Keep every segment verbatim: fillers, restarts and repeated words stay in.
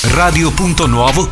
Radio Punto Nuovo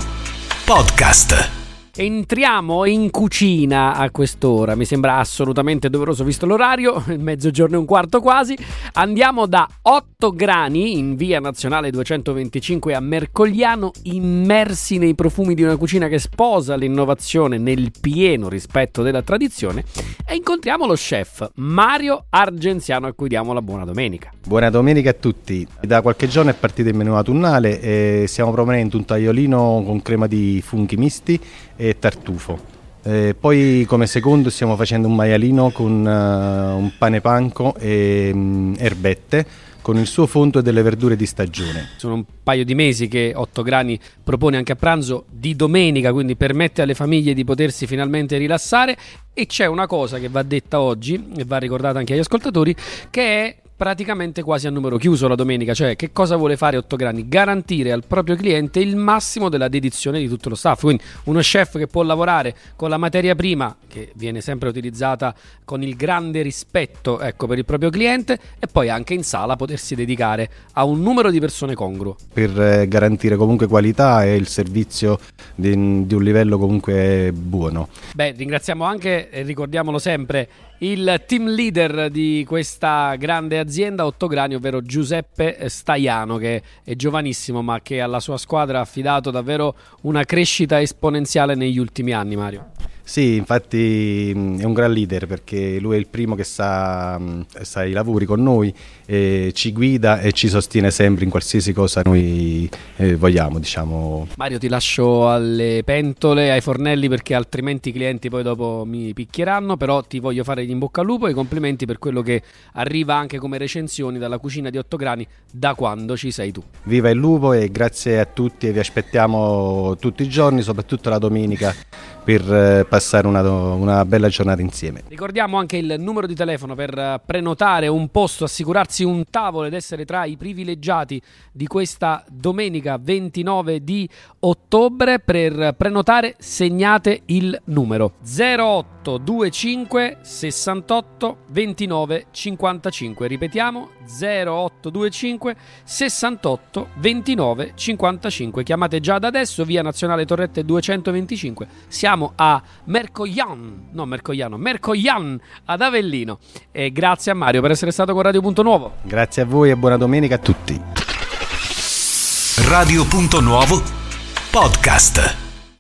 Podcast. Entriamo in cucina a quest'ora, mi sembra assolutamente doveroso visto l'orario, mezzogiorno e un quarto quasi. Andiamo da Otto Grani in via Nazionale duecentoventicinque a Mercogliano, immersi nei profumi di una cucina che sposa l'innovazione nel pieno rispetto della tradizione, e incontriamo lo chef Mario Argenziano, a cui diamo la buona domenica. Buona domenica a tutti. Da qualche giorno è partito il menù autunnale e stiamo proponendo un tagliolino con crema di funghi misti e tartufo. E poi come secondo stiamo facendo un maialino con uh, un pane panko e um, erbette con il suo fondo e delle verdure di stagione. Sono un paio di mesi che Otto Grani propone anche a pranzo di domenica, quindi permette alle famiglie di potersi finalmente rilassare. E c'è una cosa che va detta oggi e va ricordata anche agli ascoltatori, che è praticamente quasi a numero chiuso la domenica. Cioè, che cosa vuole fare Otto Grani? Garantire al proprio cliente il massimo della dedizione di tutto lo staff. Quindi uno chef che può lavorare con la materia prima, che viene sempre utilizzata con il grande rispetto, ecco, per il proprio cliente, e poi anche in sala potersi dedicare a un numero di persone congruo. Per eh, garantire comunque qualità e il servizio di, di un livello comunque buono. Beh, ringraziamo anche, e ricordiamolo sempre, il team leader di questa grande azienda Otto Grani, ovvero Giuseppe Staiano, che è giovanissimo ma che alla sua squadra ha affidato davvero una crescita esponenziale negli ultimi anni. Mario. Sì, infatti è un gran leader, perché lui è il primo che sa, sa i lavori con noi, e ci guida e ci sostiene sempre in qualsiasi cosa noi eh, vogliamo, diciamo. Mario, ti lascio alle pentole, ai fornelli, perché altrimenti i clienti poi dopo mi picchieranno, però ti voglio fare in bocca al lupo e i complimenti per quello che arriva anche come recensioni dalla cucina di Otto Grani da quando ci sei tu. Viva il lupo e grazie a tutti, e vi aspettiamo tutti i giorni, soprattutto la domenica, per passare una, una bella giornata insieme. Ricordiamo anche il numero di telefono per prenotare un posto, assicurarsi un tavolo ed essere tra i privilegiati di questa domenica ventinove di ottobre. Per prenotare segnate il numero zero otto due cinque sessantotto ventinove cinquantacinque. Ripetiamo, zero otto due cinque sessantotto ventinove cinquantacinque. Chiamate già da adesso, via Nazionale Torrette duecentoventicinque. Siamo a Mercogliano, no Mercogliano, Mercogliano ad Avellino. E grazie a Mario per essere stato con Radio Punto Nuovo. Grazie a voi e buona domenica a tutti. Radio Punto Nuovo Podcast.